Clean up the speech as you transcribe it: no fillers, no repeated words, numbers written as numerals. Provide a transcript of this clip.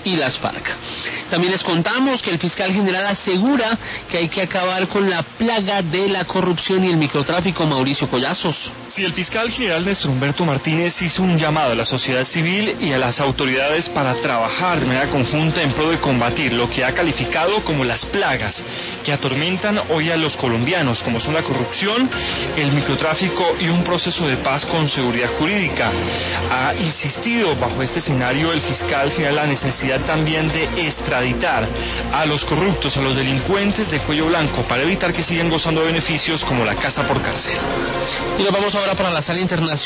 y las FARC. También les contamos que el fiscal general asegura que hay que acabar con la plaga de la corrupción y el microtráfico. Mauricio Collazos. Sí, el fiscal general Néstor Humberto Martínez hizo un llamado a la sociedad civil y a las autoridades para trabajar de manera conjunta en pro de combatir lo que ha calificado como las plagas que atormentan hoy a los colombianos, como son la corrupción, el microtráfico y un proceso de paz con seguridad jurídica. Ha insistido bajo este escenario el fiscal general la necesidad también de extraditar a los corruptos, a los delincuentes de cuello blanco, para evitar que sigan gozando de beneficios como la casa por cárcel. Y nos vamos ahora para la sala internacional.